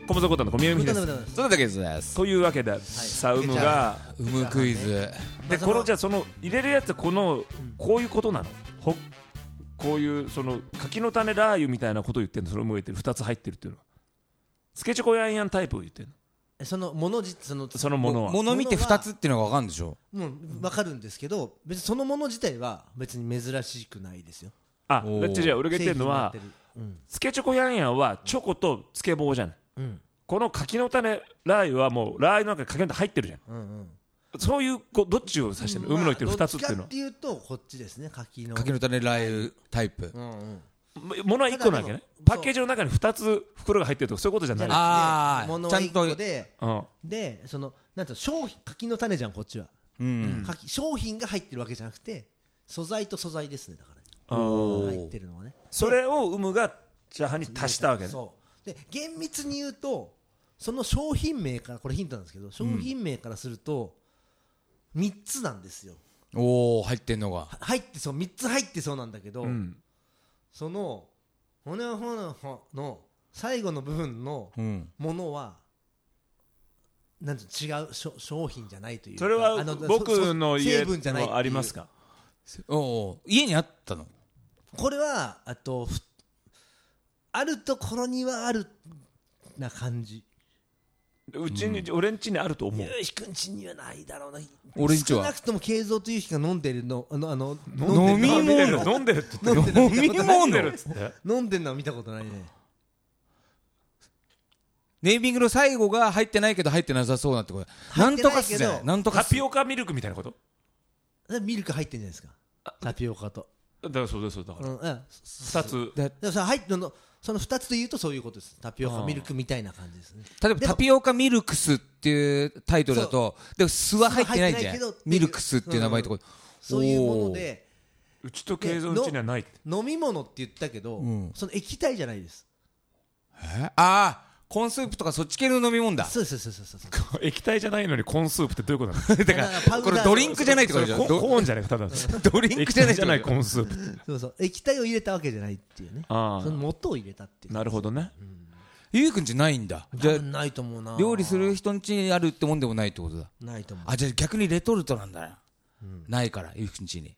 コモザコタの小宮山です。 それだけです。 というわけで、さあ有無が有無クイズで、このじゃあその入れるやつこのこういうことなの。こういうその柿の種ラー油みたいなことを言ってるの。それも言ってる2つ入ってるっていうのはスケチョコヤンヤンタイプを言ってるの。 そのものそのものはもの見て2つっていうのが分かるんでしょ。 もう分かるんですけど、別にそのもの自体は別に珍しくないですよ。 あ、じゃあ俺が言ってるのは、スケチョコヤンヤンはチョコとつけ棒じゃない、この柿の種ラー油はもうラー油の中に柿の種入ってるじゃん、そういうどっちを指してるの、海の言ってる2つっていうのは。 どっちかっていうとこっちですね。柿の種ラー油タイプ。 ものは1個なわけね。パッケージの中に2つ袋が入ってるとかそういうことじゃない。 ああ、ものは1個で、でそのなんていうの、柿の種じゃんこっちは、商品が入ってるわけじゃなくて素材と素材ですね。だから入ってるのはね。 それを海がチャーハンに足したわけね。 そうで厳密に言うとその商品名から、これヒントなんですけど、商品名からすると3つなんですよ。 おお、入ってんのが入ってそう、3つ入ってそうなんだけど、そのほねほねほの最後の部分のものは、なんて違う商品じゃないというか。 それは僕の家もありますか。 家にあったの。 これはあるところにはあるな感じ。 俺ん家にあると思う。 ゆうひくん家にはないだろうな。 俺ん家は少なくとも慶三とゆうひが飲んでるの、 飲み物飲んでるって言って飲み物飲んでるのは見たことないね。 ネーミングの最後が入ってないけど入ってなさそうなってこと。なんとかっすね。なんとかタピオカミルクみたいなこと。 ミルク入ってんじゃないですか。タピオカと。 だからそうです。だから2つで入ってるの。その2つで言うとそういうことです。タピオカミルクみたいな感じですね。 例えばタピオカミルクスっていうタイトルだと、でも酢は入ってないじゃん。ミルクスっていう名前とか、 そういうもので、 うちと慶三うちにはない。 飲み物って言ったけど、その液体じゃないです。 ああ、コーンスープとかそっち系の飲み物だ。 そう液体じゃないのにコーンスープってどういうことなの。 だからこれドリンクじゃないってことじゃん。 コーンじゃないただドリンクじゃないコーンスープ。 そう液体を入れたわけじゃないっていうね。その元を入れたっていう。 なるほどね。 ゆうくんちないんだ。 じゃあないと思うな。 料理する人ん家にあるってもんでもないってことだ。 ないと思う。 あ、じゃあ逆にレトルトなんだな。ないからゆうくんちに。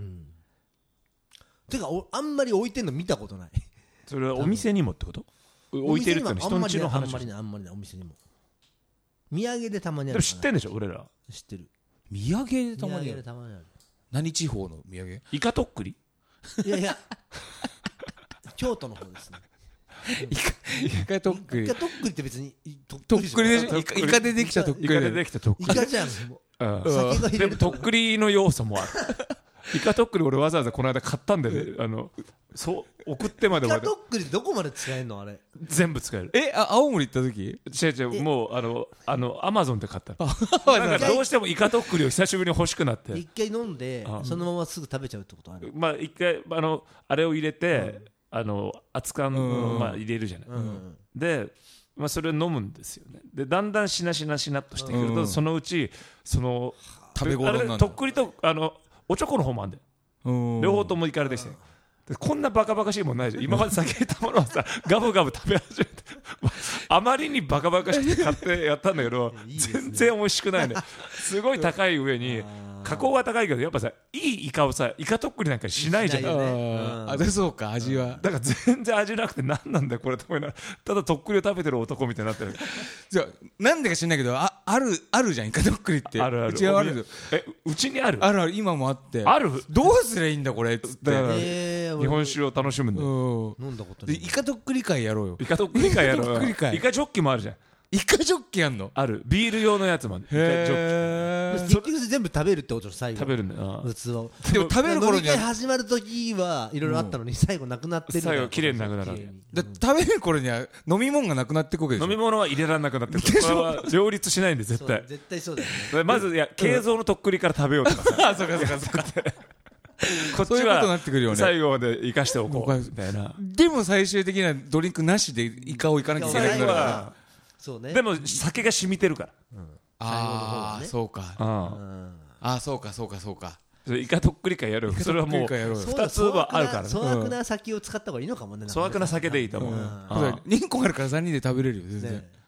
てかあんまり置いてんの見たことない。 それはお店にもってこと？置いてるっての人んちの話。 あんまりね、お店にも土産でたまにある。 でも知ってんでしょ俺ら。 知ってる。 土産でたまにある。何地方の土産？ イカとっくり？ いや京都の方ですね。 イカとっくり。 イカとっくりって別にとっくりでしょ。イカでできたとっくり。 イカでできたとっくり。 イカじゃん。 でもとっくりの要素もある。イカとっくり俺わざわざこの間買ったんでね。そう送ってまで。 イカとっくりどこまで使えるのあれ？ 全部使える。 青森行った時？ 違うもうアマゾンで買った。なんかどうしてもイカとっくりを久しぶりに欲しくなって。 一回飲んでそのまますぐ食べちゃうってことある？ まあ一回あれを入れて熱燗を入れるじゃない。でそれを飲むんですよね。でだんだんしなっとしてくるとそのうち食べ頃になる。 とっくりとおちょこの方もあるんだよ。両方ともイカでして。こんなバカバカしいもんないじゃん。今まで酒入れたものはさガブガブ食べ始めてあまりにバカバカしくて買ってやったんだけど全然美味しくないね。すごい高い上に加工が高いけどやっぱさいいイカをさイカとっくりなんかしないじゃん。 あ、そうか味は。 だから全然味なくて何なんだよこれと思いながらただとっくりを食べてる男みたいになってる。 じゃなんでか知んないけどあるじゃんイカとっくりって。 ある。 うちはある。 うちにある？ ある今もあって。 ある？ どうすりゃいいんだこれっつって。 日本酒を楽しむんだよ。 飲んだことない。 イカとっくり会やろうよ。 イカとっくり会やろうよ。イカジョッキもあるじゃん。 イカジョッキあんの？ ある。ビール用のやつもある。イカジョッキ。 結局全部食べるってこと最後。 食べるんだよ。 器を。 でも食べる頃には始まる時はいろいろあったのに最後なくなってる。 最後綺麗になくなる。 食べる頃には飲み物がなくなってくわけでしょ。 飲み物は入れられなくなってくる。これは両立しないんで絶対。 絶対そうだよね。 まず慶三のとっくりから食べようとかさ。 そうか。 こっちは最後まで生かしておこうみたいな。 でも最終的にはドリンクなしでイカをいかなきゃいけなくなるから。 そうね。 でも酒が染みてるから。 ああそうか。そうか。 イカとっくり会やるよ。それはもう2つはあるからね。 粗悪な酒を使った方がいいのかもね。 粗悪な酒でいいと思う。 2個あるから3人で食べれるよ全然。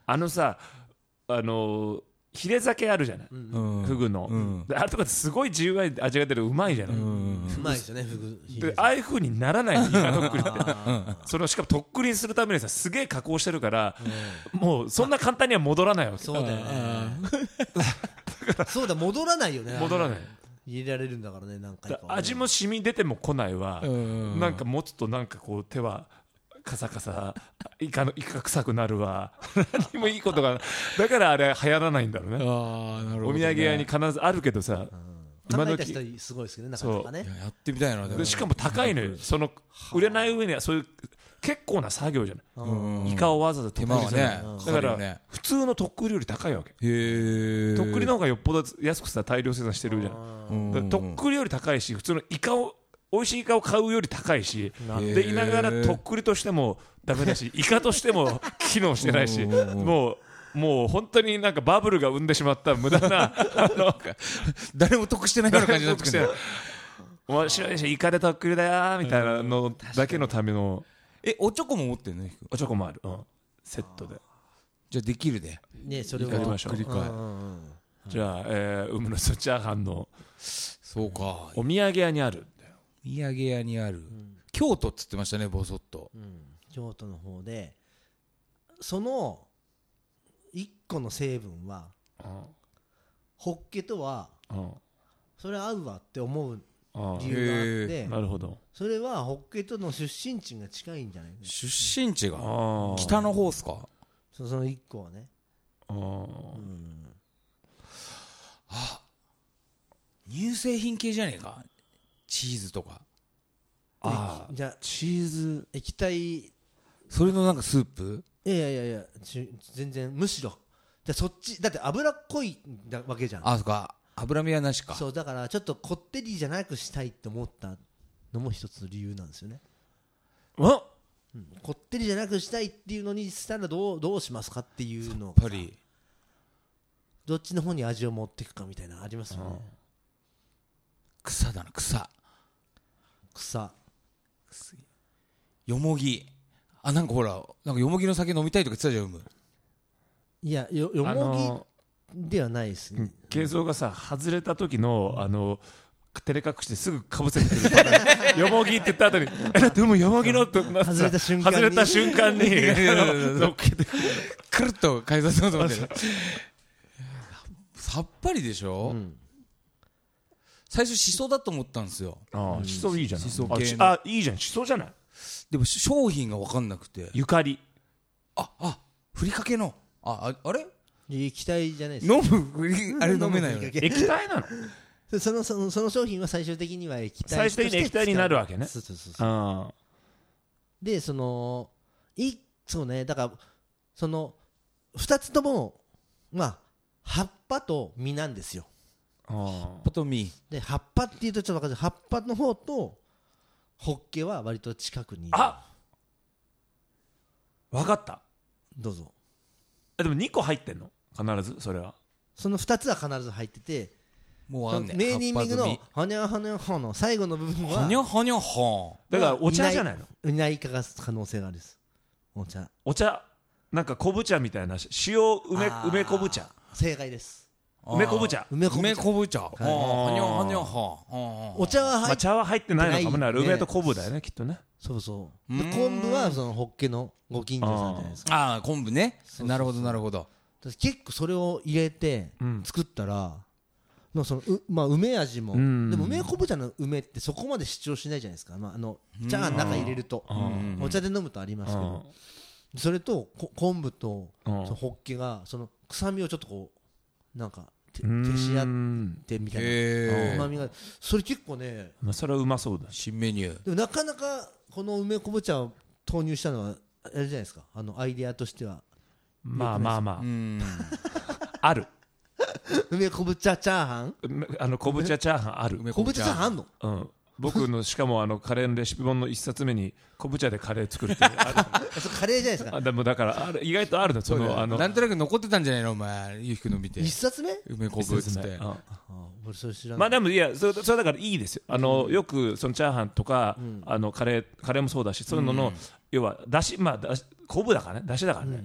さヒレ酒あるじゃない、フグの、であれとかってすごい自由が味が出るうまいじゃない、 うまいですよねフグ。 でああいう風にならないのイカとっくりってしかもとっくりにするためにさすげえ加工してるから、もうそんな簡単には戻らないわけ。 そうだよねそうだ、戻らないよね。 戻らない、 入れられるんだからね、何回か、 味も染み出ても来ないわ、なんか持つとなんかこう手はカサカサイカ臭くなるわ何もいいことがだからあれ流行らないんだろうね。 なるほどね。 お土産屋に必ずあるけどさ、 考えた人すごいですけどね、なかなかね。 やってみたいな。 でしかも高いのよ、売れない上にはそういう結構な作業じゃない、イカをわざわざとっくりする、だから普通のとっくりより高いわけ。とっくりの方がよっぽど安くさ大量生産してるじゃん、だからとっくりより高いし、普通の美味しいイカを買うより高いし、でいながらとっくりとしてもダメだし、イカとしても機能してないし、もう本当になんかバブルが生んでしまった無駄な誰も得してないような感じになってくる。 面白いしイカでとっくりだよーみたいなのだけのための。 おちょこも持ってんの？ おちょこもある、セットで。 じゃあできるでね、それをやりましょう。じゃあ海のチャーハンのそうか、 お土産屋にある。 お土産屋にある、京都っつってましたね、ボソッと、 京都の方でその1個の成分はホッケとはそれ合うわって思う理由があって、 なるほど、 それはホッケとの出身地が近いんじゃないか。 出身地が北の方っすか。 その1個はね。 乳製品系じゃねえか、チーズとか。 じゃあチーズ液体、 それのなんかスープ。 いや全然むしろじゃそっちだって脂っこいわけじゃん。 そっか、脂身はなしか。 そうだからちょっとこってりじゃなくしたいって思ったのも一つの理由なんですよね。こってりじゃなくしたいっていうのにしたらどうしますかっていうのがやっぱりどっちの方に味を持っていくかみたいなのありますよね。 草だな、草よもぎ。なんかほら、なんかよもぎの酒飲みたいとか言ってたじゃん、 いや、よもぎではないですね。 慶三がさ外れた時の照れ隠してすぐかぶせてくるよもぎって言った後にでもよもぎのって外れた瞬間に乗っけてくるっと改ざそうと思ってさっぱりでしょ、最初しそだと思ったんですよ。 しそいいじゃない。 しそ系のいいじゃん、しそじゃない。 でも商品が分かんなくて。 ゆかり。 ふりかけのあれ液体じゃないですか。 飲むあれ飲めないよね。 液体なの。 その商品は最終的には液体として最終的に液体になるわけね。 そうでそうね、だからその2つとも葉っぱと実なんですよ。 葉っぱと実で葉っぱっていうとちょっと分かる。葉っぱの方とホッケは割と近くに。 分かった。 どうぞ。 でも2個入ってんの必ず。それはその2つは必ず入ってて、 もうあんねん。 ネーミングのはにゃはにゃはの最後の部分ははにゃはにゃはだからお茶じゃないの。 いないかが可能性があるです。お茶なんか昆布茶みたいな塩梅昆布茶。 正解です。 梅昆布茶。 梅昆布茶。はにゃはにゃは。 お茶は茶は入ってないのかもね。梅と昆布だよね、きっとね。 そうそう。で昆布はそのホッケのご近所さんじゃないですか。 昆布ね。なるほどなるほど。 結構それを入れて作ったら梅味も、でも梅昆布茶の梅ってそこまで主張しないじゃないですか。チャーの中入れるとお茶で飲むとありますけど、それと昆布とホッケがその臭みをちょっとこうなんか消し合ってみたいな旨味が、それ結構ね、 それはうまそうだ。 新メニュー。 でもなかなかこの梅昆布茶を投入したのはあれじゃないですか。アイデアとしてはある。 梅昆布茶チャーハン、 昆布茶チャーハンある。 昆布茶チャーハンあんの？ 僕のしかもカレーのレシピ本の一冊目に昆布茶でカレー作るっていうカレーじゃないですか。 でもだから意外とあるの。 なんとなく残ってたんじゃないのお前、ゆうきくんの見て。 一冊目？ 梅昆布っつって。 俺それ知らない。 でもいやそれだからいいですよ。よくそのチャーハンとかカレーもそうだし、そういうのの要はだし昆布だからね、だしだからね。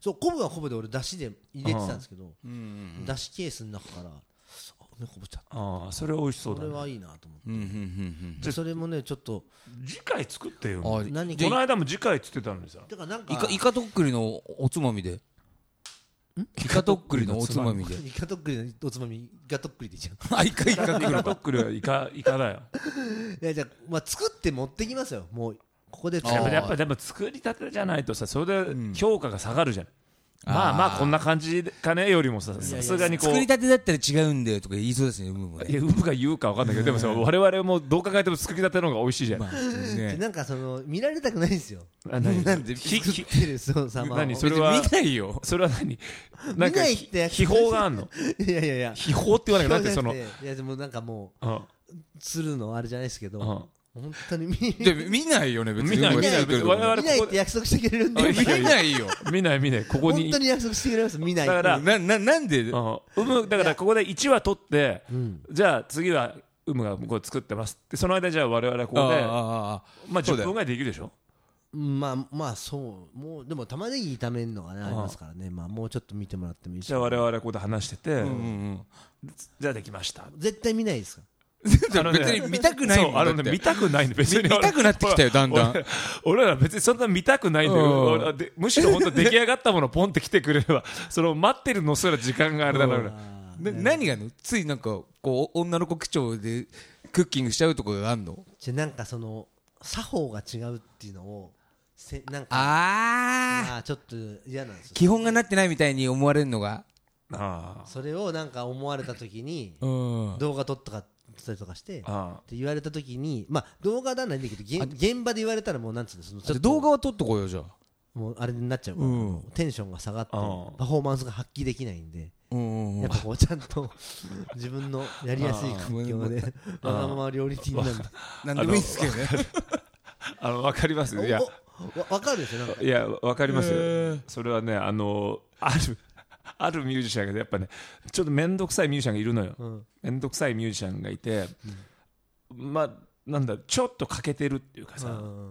そう昆布は昆布で俺だしで入れてたんですけど、だしケースの中から梅昆布ちゃった。 それ美味しそうだね。 それはいいなと思って、それもねちょっちょっと次回作ってよ。 何かこの間も次回っつってたのにさ。 だからなんかイカとっくりのおつまみでイカとっくりのおつまみでイカとっくりのおつまみイカとっくりでいいじゃん。 あイカイカとっくりはイカだよ。 いやじゃあ、まあ、作って持ってきますよ。もうここでやっぱでも作りたてじゃないとさ、それで評価が下がるじゃん。まあこんな感じかねよりもさ、さすがにこう作りたてだったら違うんだよとか言いそうですね。ウムが言うか分かんないけど、でもさ我々もどう考えても作りたての方が美味しいじゃん。 なんかその見られたくないんですよ。 なんで作ってるそう様を何それは見ないよ。 それはなんか秘宝があんの。 いや秘宝って言わないけど、なんてそのいやでもなんかもうするのあれじゃないですけど、本当に見ないよね別に。 見ない見ないって約束してくれるんで。 見ないよ。 見ないここに本当に約束してくれます。見ない。 だからなんでだからここで1話取ってじゃあ次はがこう作ってますって、その間じゃあ我々はここでまあ10分ぐらいできるでしょ。 まあそうもうでも玉ねぎ炒めるのがねありますからね。まあもうちょっと見てもらってもいいですか。 じゃあ我々ここで話しててじゃあできました。 絶対見ないですか。 別に見たくないもん。 見たくないんで別に見たくなってきたよだんだん。 俺ら別にそんな見たくないんだよ。むしろ本当出来上がったものポンって来てくれればその待ってるのすら時間があれだから。 何がついなんかこう女の子口調でクッキングしちゃうところがあんの。 じゃなんかその作法が違うっていうのをなんかちょっと嫌なんですよ。 基本がなってないみたいに思われるのが。 それをなんか思われた時に動画撮ったりとかしてって言われた時に、まあ動画ではないんだけど現場で言われたらもうなんつうの、 動画は撮っとこうよじゃあ。 もうあれになっちゃうからテンションが下がってパフォーマンスが発揮できないんで、やっぱこうちゃんと自分のやりやすい環境でわがまま料理人なんで何でもいいですけどね。 わかります。いやわかるでしょ。 いやわかりますよ。それはねあるミュージシャンがやっぱねちょっと面倒くさいミュージシャンがいるのよ。面倒くさいミュージシャンがいて、まあなんだちょっと欠けてるっていうかさ、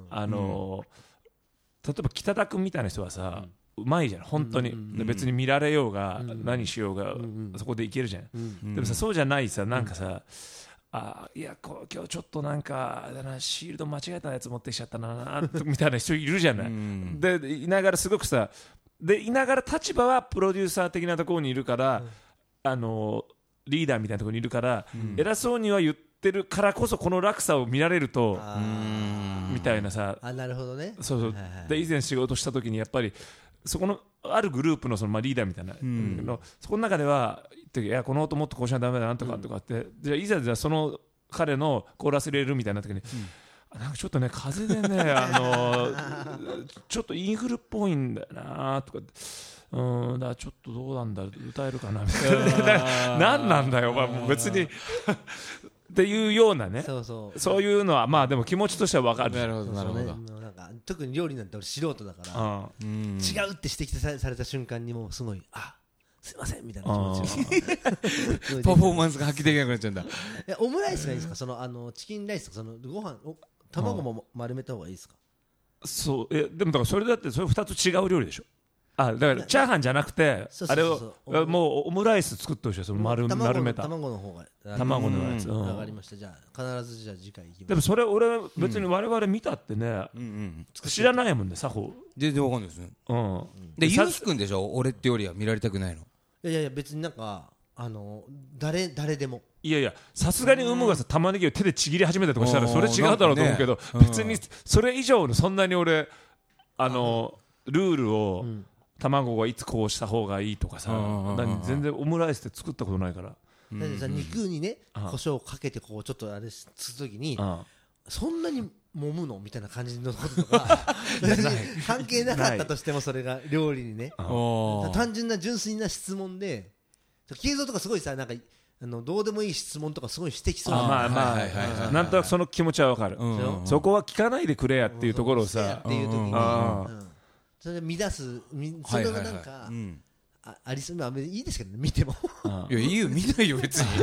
例えば北田君みたいな人はさうまいじゃん本当に。別に見られようが何しようがそこでいけるじゃん。でもさそうじゃないさ、なんかさいや今日ちょっとなんかシールド間違えたやつ持ってきちゃったなみたいな人いるじゃない。でいながらすごくさいながら立場はプロデューサー的なところにいるから、リーダーみたいなところにいるから、偉そうには言ってるからこそこの落差を見られるとみたいなさ。 なるほどね。 そうで以前仕事した時にやっぱりそこのあるグループのそのリーダーみたいなそこの中ではいやこの音もっとこうしなダメだなんとかとかってじゃあいざその彼のコーラス入れるみたいな時になんかちょっとね風でねちょっとインフルっぽいんだよなとかだからちょっとどうなんだ歌えるかなみたいな何なんだよもう別にっていうようなね。そういうのはまあでも気持ちとしては分かる。 なるほどなるほど。 なんか特に料理なんて俺素人だから違うって指摘された瞬間にもうすごいすいませんみたいな気持ちがパフォーマンスが発揮できなくなっちゃうんだ。 オムライスがいいですか。そのチキンライスとかそのご飯卵も丸めた方がいいですか。 そうでもだからそれだってそれ2つ違う料理でしょ。だからチャーハンじゃなくてあれをもうオムライス作ってほしい。その丸めた卵の方が卵のやつ。 わかりました。じゃあ必ずじゃあ次回行きます。 でもそれ俺別に我々見たってね知らないもんね作法。 全然わかんないですね。でゆうきくんでしょ。俺ってよりは見られたくないの。 いや別になんか誰でも。 いやさすがにがさ玉ねぎを手でちぎり始めたとかしたらそれ違うだろうと思うけど、別にそれ以上のそんなに俺ルールを卵はいつこうした方がいいとかさ全然オムライスって作ったことないから。 だってさ肉にね胡椒をかけてこうちょっとあれするときにそんなに揉むのみたいな感じのこととか関係なかったとしてもそれが料理にね単純な純粋な質問で慶三とかすごいさなんかどうでもいい質問とかすごい指摘する。 なんとなくその気持ちはわかる。そこは聞かないでくれやっていうところをさっていう時にそれで乱すそれがなんかありそうな。いいですけどね見ても。 いやいいよ見ないよ別に。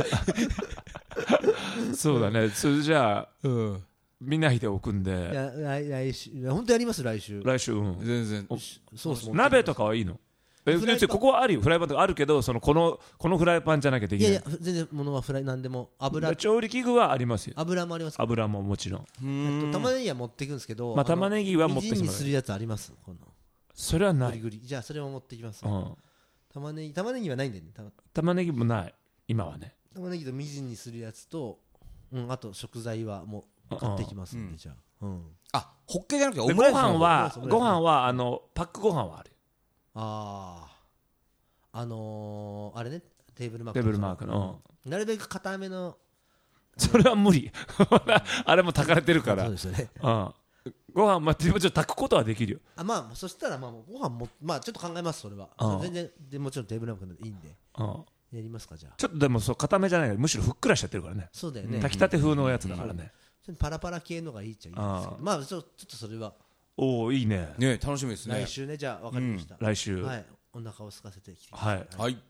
そうだね。それじゃあ見ないでおくんで。 来週本当やります来週。 全然。 そうです。 鍋とかはいいの。 別にここはあるよ、フライパンとかあるけど、このフライパンじゃなきゃできない。 いやいや全然物は何でも調理器具はありますよ。 油もあります。 油ももちろん。 玉ねぎは持っていくんですけど、 まあ玉ねぎは持ってきます。 みじんにするやつあります。 それはない。 グリグリじゃあそれを持ってきます。玉ねぎはないんだよね。 玉ねぎもない今はね。 玉ねぎとみじんにするやつと、あと食材はもう買ってきますんで、じゃあ、ホッケじゃなくてオムライス。 ご飯はパックご飯はある。 あれね、テーブルマークのなるべく固めの。 それは無理あれも炊かれてるから。 そうですよね。 ご飯まあちょっと炊くことはできるよ。 まあそしたらご飯もちょっと考えます。それは全然でもちろんテーブルマークでいいんでやりますか。じゃあちょっとでも固めじゃないからむしろふっくらしちゃってるからね。 そうだよね。 炊きたて風のやつだからね。 パラパラ系のがいいっちゃいいですけど、まあちょっとそれは。 おおいいね。 ね、楽しみですね。 来週ね。じゃあ分かりました。 来週。 はい、お腹を空かせてきて。 はい。